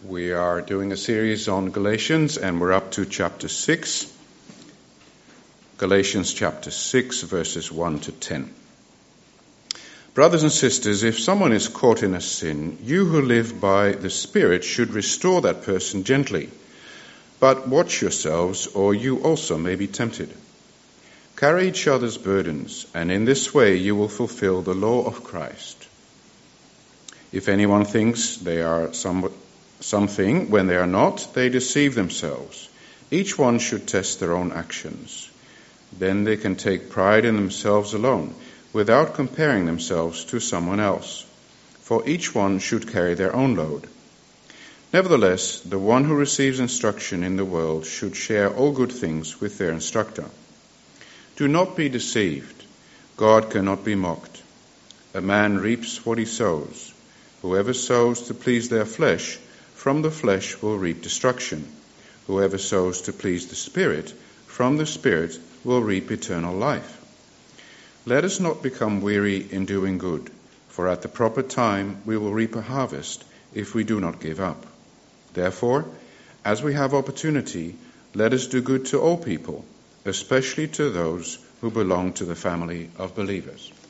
We are doing a series on Galatians, and we're up to chapter 6. Galatians chapter 6, verses 1 to 10. Brothers and sisters, if someone is caught in a sin, you who live by the Spirit should restore that person gently. But watch yourselves, or you also may be tempted. Carry each other's burdens, and in this way you will fulfill the law of Christ. If anyone thinks they are something when they are not, they deceive themselves. Each one should test their own actions. Then they can take pride in themselves alone, without comparing themselves to someone else. For each one should carry their own load. Nevertheless, the one who receives instruction in the world should share all good things with their instructor. Do not be deceived. God cannot be mocked. A man reaps what he sows. Whoever sows to please their flesh, from the flesh will reap destruction. Whoever sows to please the Spirit, from the Spirit will reap eternal life. Let us not become weary in doing good, for at the proper time we will reap a harvest if we do not give up. Therefore, as we have opportunity, let us do good to all people, especially to those who belong to the family of believers.